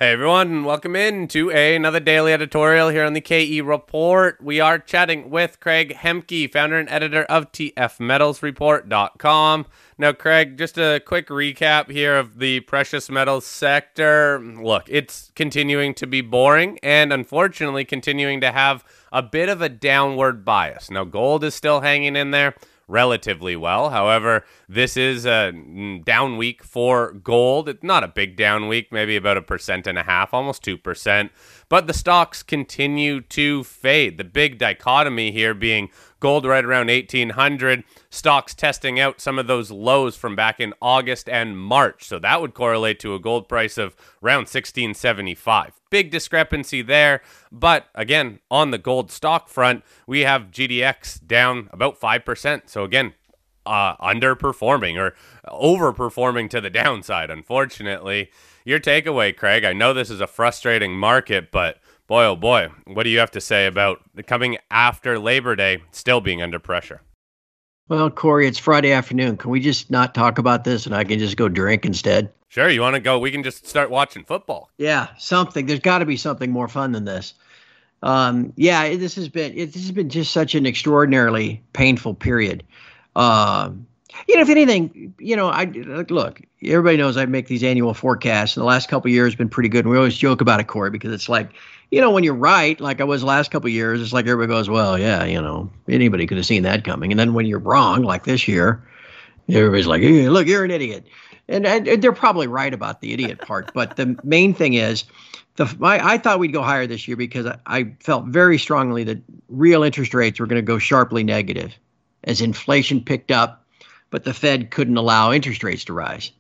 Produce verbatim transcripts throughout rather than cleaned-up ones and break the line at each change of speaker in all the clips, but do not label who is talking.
Hey everyone, and welcome in to a, another daily editorial here on the K E Report. We are chatting with Craig Hemke, founder and editor of T F metals report dot com. Now, Craig, just a quick recap here of the precious metals sector. Look, it's continuing to be boring and unfortunately continuing to have a bit of a downward bias. Now, gold is still hanging in there relatively well. However, this is a down week for gold. It's not a big down week, maybe about a percent and a half, almost two percent. But the stocks continue to fade. The big dichotomy here being gold right around eighteen hundred, stocks testing out some of those lows from back in August and March. So that would correlate to a gold price of around sixteen seventy-five. Big discrepancy there. But again, on the gold stock front, we have G D X down about five percent. So again, uh, underperforming or overperforming to the downside, unfortunately. Your takeaway, Craig, I know this is a frustrating market, but boy, oh boy, what do you have to say about coming after Labor Day still being under pressure?
Well, Corey, it's Friday afternoon. Can we just not talk about this and I can just go drink instead?
Sure, you want to go? We can just start watching football.
Yeah, something. There's got to be something more fun than this. Um, yeah, this has been it, this has been just such an extraordinarily painful period. Um, you know, if anything, you know, I look. Everybody knows I make these annual forecasts, and the last couple of years have been pretty good. And we always joke about it, Corey, because it's like, you know, when you're right, like I was the last couple of years, it's like everybody goes, well, yeah, you know, anybody could have seen that coming. And then when you're wrong, like this year, everybody's like, hey, look, you're an idiot. And, and they're probably right about the idiot part. But the main thing is, the I, I thought we'd go higher this year because I, I felt very strongly that real interest rates were going to go sharply negative as inflation picked up, but the Fed couldn't allow interest rates to rise.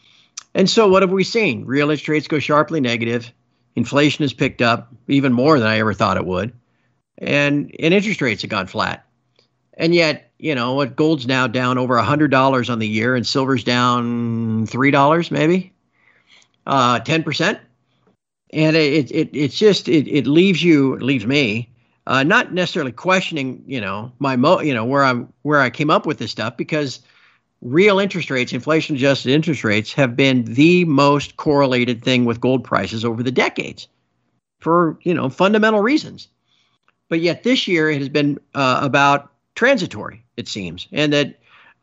And so what have we seen? Real interest rates go sharply negative. Inflation has picked up even more than I ever thought it would. And, and interest rates have gone flat. And yet, you know, what gold's now down over one hundred dollars on the year and silver's down three dollars maybe, uh, ten percent. And it, it it's just it, it leaves you, it leaves me uh, not necessarily questioning, you know, my mo, you know, where I'm where I came up with this stuff, because real interest rates, inflation adjusted interest rates, have been the most correlated thing with gold prices over the decades for, you know, fundamental reasons. But yet this year it has been uh, about transitory, it seems, and that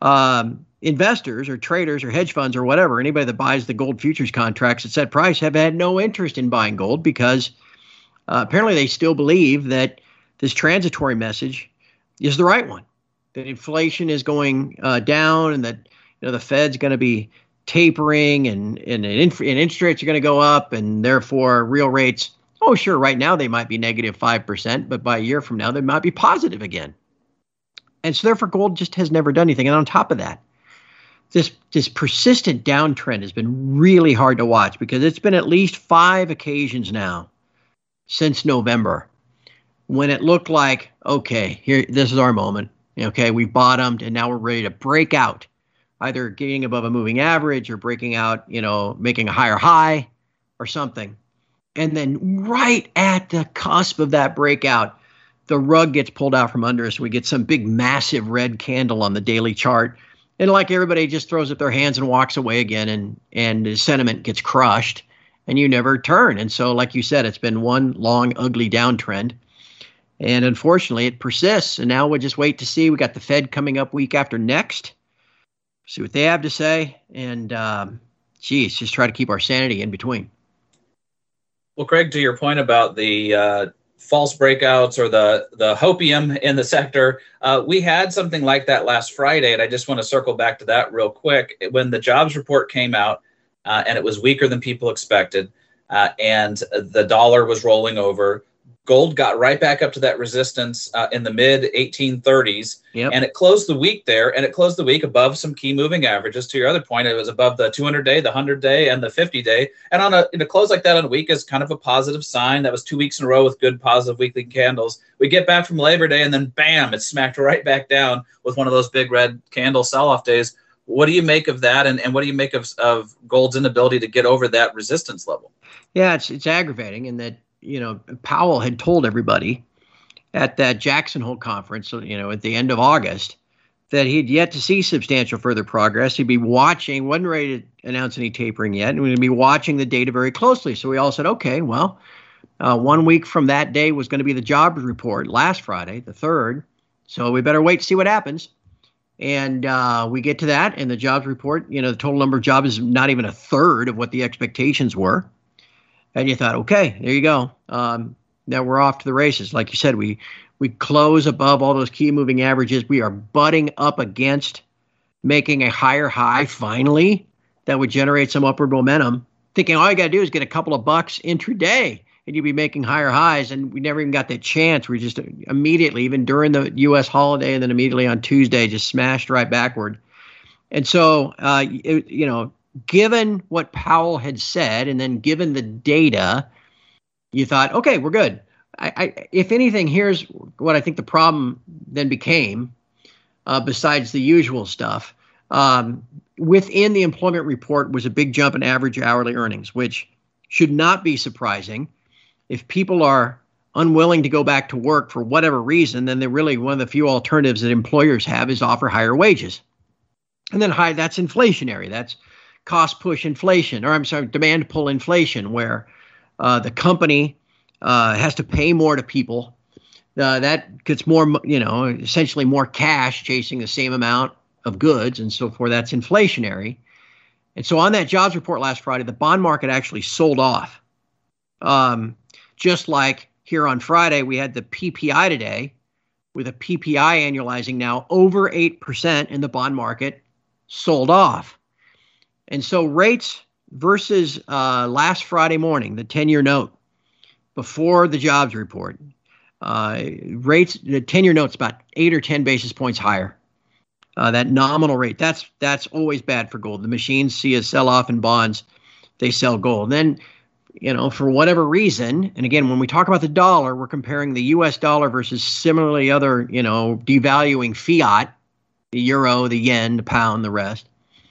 um, investors or traders or hedge funds or whatever, anybody that buys the gold futures contracts at set price, have had no interest in buying gold because uh, apparently they still believe that this transitory message is the right one, that inflation is going uh, down and that, you know, the Fed's going to be tapering and, and, and interest rates are going to go up, and therefore real rates, oh, sure, right now they might be negative five percent, but by a year from now they might be positive again. And so therefore gold just has never done anything. And on top of that, this this persistent downtrend has been really hard to watch, because it's been at least five occasions now since November when it looked like, okay, here, this is our moment. Okay, we've bottomed and now we're ready to break out, either getting above a moving average or breaking out, you know, making a higher high or something. And then right at the cusp of that breakout, the rug gets pulled out from under us. We get some big, massive red candle on the daily chart. And like everybody just throws up their hands and walks away again, and, and the sentiment gets crushed and you never turn. And so, like you said, it's been one long, ugly downtrend. And unfortunately, it persists. And now we'll just wait to see. We got the Fed coming up week after next. See what they have to say. And, um, geez, just try to keep our sanity in between.
Well, Craig, to your point about the uh, false breakouts or the, the hopium in the sector, uh, we had something like that last Friday. And I just want to circle back to that real quick. When the jobs report came out uh, and it was weaker than people expected, uh, and the dollar was rolling over, gold got right back up to that resistance uh, in the mid eighteen thirties, yep. And it closed the week there, and it closed the week above some key moving averages. To your other point, it was above the two hundred day, the one hundred day, and the fifty day. And on a, in a close like that on a week is kind of a positive sign. That was two weeks in a row with good positive weekly candles. We get back from Labor Day, and then bam, it smacked right back down with one of those big red candle sell-off days. What do you make of that, and, and what do you make of, of gold's inability to get over that resistance level?
Yeah, it's it's aggravating in that, you know, Powell had told everybody at that Jackson Hole conference, you know, at the end of August, that he'd yet to see substantial further progress. He'd be watching, wasn't ready to announce any tapering yet, and we'd be watching the data very closely. So we all said, okay, well, uh, one week from that day was going to be the jobs report last Friday, the third. So we better wait to see what happens. And uh, we get to that, and the jobs report, you know, the total number of jobs is not even a third of what the expectations were. And you thought, okay, there you go. Um, now we're off to the races. Like you said, we we close above all those key moving averages. We are butting up against making a higher high finally that would generate some upward momentum, thinking all you got to do is get a couple of bucks intraday and you'd be making higher highs. And we never even got that chance. We just immediately, even during the U S holiday and then immediately on Tuesday, just smashed right backward. And so, uh, it, you know, given what Powell had said and then given the data, you thought, okay, we're good. I, I, if anything, here's what I think the problem then became, uh, besides the usual stuff. Um, within the employment report was a big jump in average hourly earnings, which should not be surprising. If people are unwilling to go back to work for whatever reason, then they're really one of the few alternatives that employers have is offer higher wages. And then high, that's inflationary. That's cost push inflation, or I'm sorry, demand pull inflation, where uh, the company uh, has to pay more to people. Uh, that gets more, you know, essentially more cash chasing the same amount of goods and so forth. That's inflationary. And so on that jobs report last Friday, the bond market actually sold off. Um, just like here on Friday, we had the P P I today with a P P I annualizing now over eight percent in the bond market sold off. And so rates versus uh, last Friday morning, the ten-year note before the jobs report, uh, rates, the ten-year note's about eight or ten basis points higher. Uh, that nominal rate, that's that's always bad for gold. The machines see a sell-off in bonds, they sell gold. And then, you know, for whatever reason, and again, when we talk about the dollar, we're comparing the U S dollar versus similarly other, you know, devaluing fiat, the euro, the yen, the pound, the rest.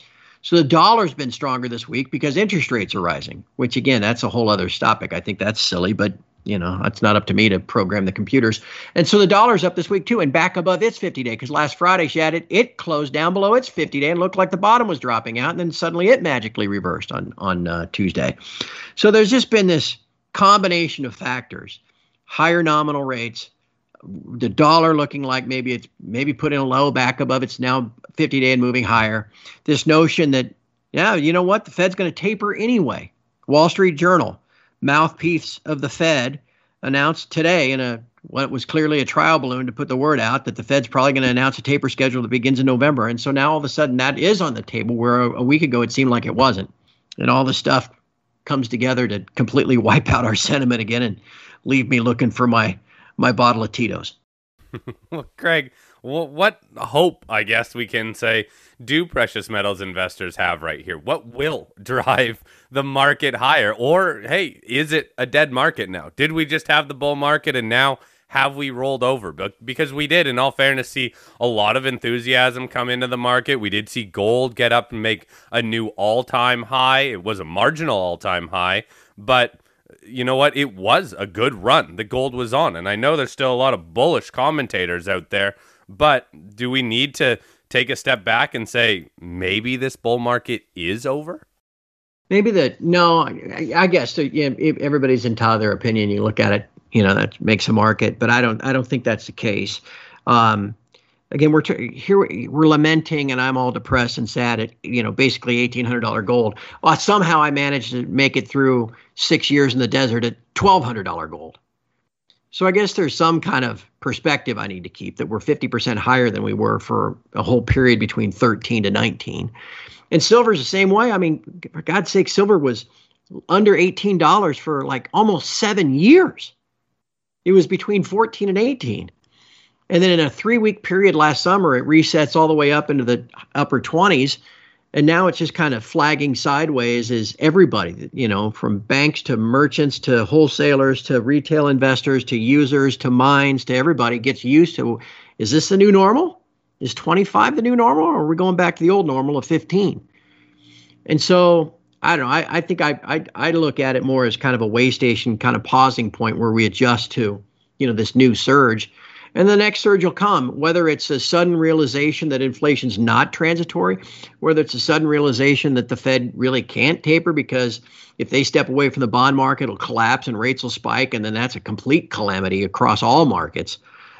So the dollar's been stronger this week because interest rates are rising, which again, that's a whole other topic. I think that's silly, but you know, it's not up to me to program the computers. And so the dollar's up this week too, and back above its fifty-day, because last Friday she had it, it closed down below its fifty-day and looked like the bottom was dropping out, and then suddenly it magically reversed on on uh, Tuesday. So there's just been this combination of factors: higher nominal rates, the dollar looking like maybe it's maybe put in a low back above its now fifty-day and moving higher. This notion that, yeah, you know what, the Fed's going to taper anyway. Wall Street Journal, mouthpiece of the Fed, announced today in a what was clearly a trial balloon to put the word out that the Fed's probably going to announce a taper schedule that begins in November. And so now all of a sudden that is on the table, where a, a week ago it seemed like it wasn't. And all the stuff comes together to completely wipe out our sentiment again and leave me looking for my my bottle of Tito's.
Well, Craig, what hope, I guess we can say, do precious metals investors have right here? What will drive the market higher? Or, hey, is it a dead market now? Did we just have the bull market and now have we rolled over? But because we did, in all fairness, see a lot of enthusiasm come into the market. We did see gold get up and make a new all-time high. It was a marginal all-time high, but you know what? It was a good run the gold was on. And I know there's still a lot of bullish commentators out there, but do we need to take a step back and say, maybe this bull market is over?
Maybe that, no, I, I guess so, yeah, everybody's entitled to their opinion. You look at it, you know, that makes a market, but I don't, I don't think that's the case. Um, Again, we're t- here. We're lamenting, and I'm all depressed and sad at, you know, basically eighteen hundred dollars gold. Well, somehow I managed to make it through six years in the desert at twelve hundred dollars gold. So I guess there's some kind of perspective I need to keep that we're fifty percent higher than we were for a whole period between thirteen to nineteen. And silver's the same way. I mean, for God's sake, silver was under eighteen dollars for like almost seven years. It was between fourteen and eighteen. And then in a three-week period last summer, it resets all the way up into the upper twenties. And now it's just kind of flagging sideways as everybody, you know, from banks to merchants to wholesalers to retail investors to users to mines to everybody gets used to, is this the new normal? Is twenty-five the new normal, or are we going back to the old normal of fifteen? And so, I don't know, I, I think I, I I look at it more as kind of a way station kind of pausing point where we adjust to, you know, this new surge. And the next surge will come, whether it's a sudden realization that inflation's not transitory, whether it's a sudden realization that the Fed really can't taper because if they step away from the bond market, it'll collapse and rates will spike, and then that's a complete calamity across all markets.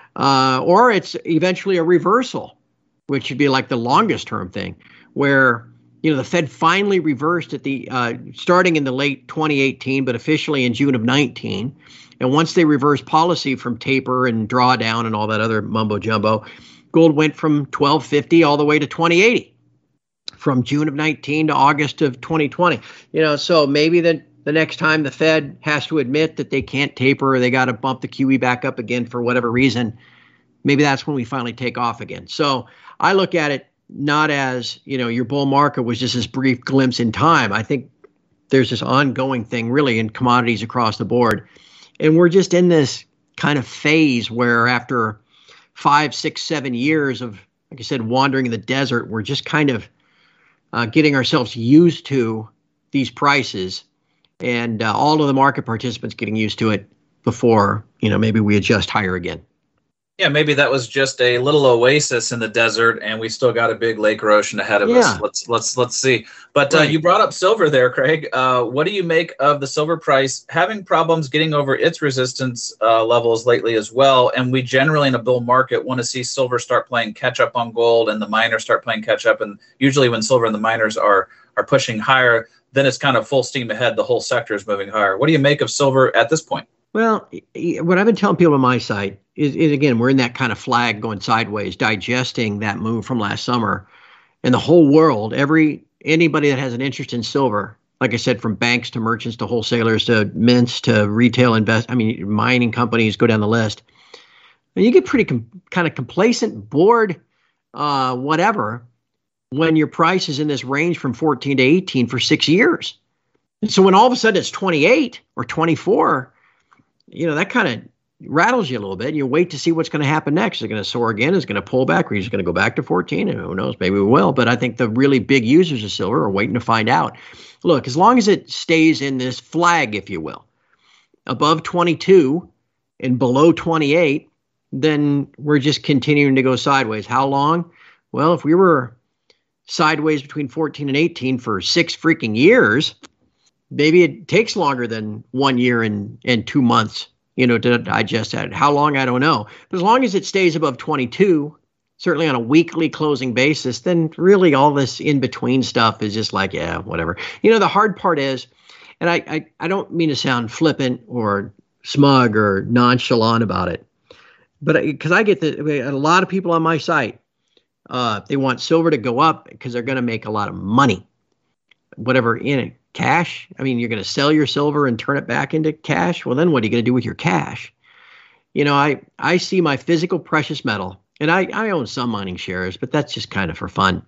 Uh, or it's eventually a reversal, which should be like the longest term thing, where you know the Fed finally reversed at the uh, starting in the late twenty eighteen, but officially in June of nineteen. And once they reversed policy from taper and drawdown and all that other mumbo jumbo, gold went from twelve fifty all the way to twenty eighty, from June of nineteen to August of twenty twenty. You know, so maybe the the next time the Fed has to admit that they can't taper or they got to bump the Q E back up again for whatever reason, maybe that's when we finally take off again. So I look at it not as, you know, your bull market was just this brief glimpse in time. I think there's this ongoing thing really in commodities across the board. And we're just in this kind of phase where after five, six, seven years of, like I said, wandering in the desert, we're just kind of uh, getting ourselves used to these prices and uh, all of the market participants getting used to it before, you know, maybe we adjust higher again.
Yeah, maybe that was just a little oasis in the desert, and we still got a big lake or ocean ahead of yeah. us. Let's let's let's see. But right. uh, you brought up silver there, Craig. Uh, what do you make of the silver price having problems getting over its resistance uh, levels lately as well? And we generally in a bull market want to see silver start playing catch up on gold, and the miners start playing catch up. And usually, when silver and the miners are are pushing higher, then it's kind of full steam ahead. The whole sector is moving higher. What do you make of silver at this point?
Well, what I've been telling people on my site is, is, again, we're in that kind of flag going sideways, digesting that move from last summer. And the whole world, every anybody that has an interest in silver, like I said, from banks to merchants to wholesalers to mints to retail invest, I mean, mining companies, go down the list. And you get pretty com- kind of complacent, bored, uh, whatever, when your price is in this range from fourteen to eighteen for six years. And so when all of a sudden it's twenty-eight or twenty-four, you know, that kind of rattles you a little bit. You wait to see what's going to happen next. Is it going to soar again? Is it going to pull back? Or is it going to go back to fourteen? And who knows? Maybe we will. But I think the really big users of silver are waiting to find out. Look, as long as it stays in this flag, if you will, above twenty-two and below twenty-eight, then we're just continuing to go sideways. How long? Well, if we were sideways between fourteen and eighteen for six freaking years, maybe it takes longer than one year and, and two months, you know, to digest that. How long, I don't know. But as long as it stays above twenty-two, certainly on a weekly closing basis, then really all this in-between stuff is just like, yeah, whatever. You know, the hard part is, and I, I, I don't mean to sound flippant or smug or nonchalant about it, but because I get the, a lot of people on my site, uh, they want silver to go up because they're going to make a lot of money, whatever in it. Cash? I mean, you're going to sell your silver and turn it back into cash? Well, then what are you going to do with your cash? You know, I, I see my physical precious metal, and I, I own some mining shares, but that's just kind of for fun.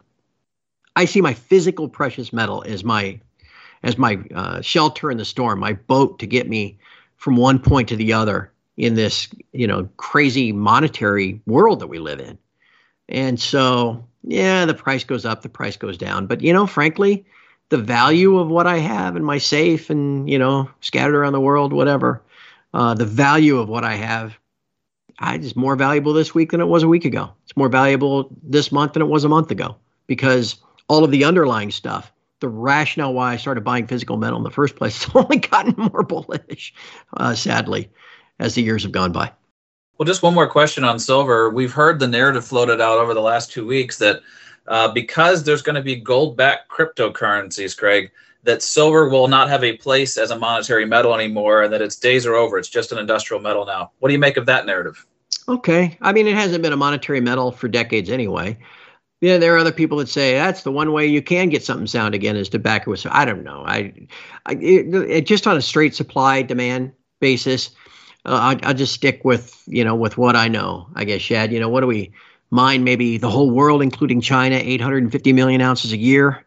I see my physical precious metal as my as my uh, shelter in the storm, my boat to get me from one point to the other in this, you know, crazy monetary world that we live in. And so, yeah, the price goes up, the price goes down. But, you know, frankly, the value of what I have in my safe and, you know, scattered around the world, whatever, uh, the value of what I have, I is more valuable this week than it was a week ago. It's more valuable this month than it was a month ago because all of the underlying stuff, the rationale why I started buying physical metal in the first place, has only gotten more bullish, uh, sadly, as the years have gone by.
Well, just one more question on silver. We've heard the narrative floated out over the last two weeks that Uh, because there's going to be gold-backed cryptocurrencies, Craig, that silver will not have a place as a monetary metal anymore and that its days are over. It's just an industrial metal now. What do you make of that narrative?
Okay. I mean, it hasn't been a monetary metal for decades anyway. Yeah, there are other people that say that's the one way you can get something sound again is to back it with. I don't know. I, I it, it, just on a straight supply demand basis, uh, I, I'll just stick with, you know, with what I know, I guess, Shad. You know, what do we mine? Maybe the whole world, including China, eight hundred fifty million ounces a year.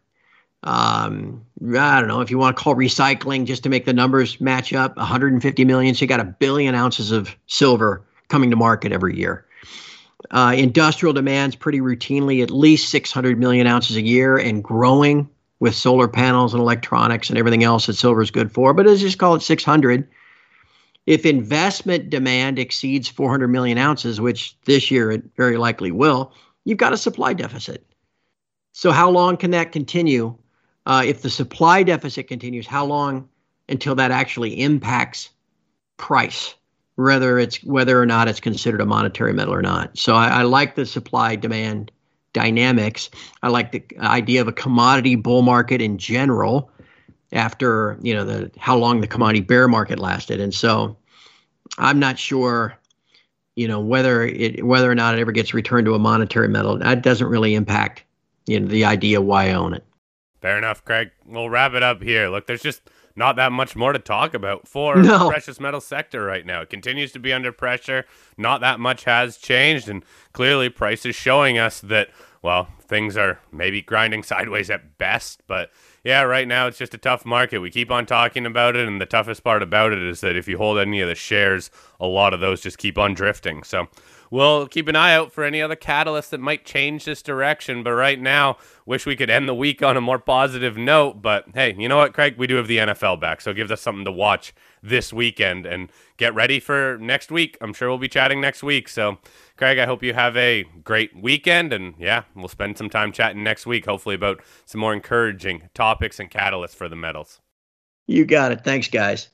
Um, I don't know if you want to call recycling just to make the numbers match up, one hundred fifty million. So you got a billion ounces of silver coming to market every year. Uh, industrial demand's pretty routinely at least six hundred million ounces a year and growing with solar panels and electronics and everything else that silver is good for. But let's just call it six hundred. If investment demand exceeds four hundred million ounces, which this year it very likely will, you've got a supply deficit. So how long can that continue? Uh, if the supply deficit continues, how long until that actually impacts price, whether it's whether or not it's considered a monetary metal or not? So I, I like the supply demand dynamics. I like the idea of a commodity bull market in general after, you know, the how long the commodity bear market lasted. And so I'm not sure, you know, whether it whether or not it ever gets returned to a monetary metal. That doesn't really impact, you know, the idea why I own it.
Fair enough, Craig. We'll wrap it up here. Look, there's just not that much more to talk about for
No.
the precious metal sector right now. It continues to be under pressure. Not that much has changed, and clearly price is showing us that, well, things are maybe grinding sideways at best, but yeah, right now it's just a tough market. We keep on talking about it, and the toughest part about it is that if you hold any of the shares, a lot of those just keep on drifting. So we'll keep an eye out for any other catalysts that might change this direction, but right now, wish we could end the week on a more positive note, but hey, you know what, Craig? We do have the N F L back, so it gives us something to watch this weekend, and get ready for next week. I'm sure we'll be chatting next week, so Craig, I hope you have a great weekend, and yeah, we'll spend some time chatting next week, hopefully about some more encouraging topics and catalysts for the metals.
You got it. Thanks, guys.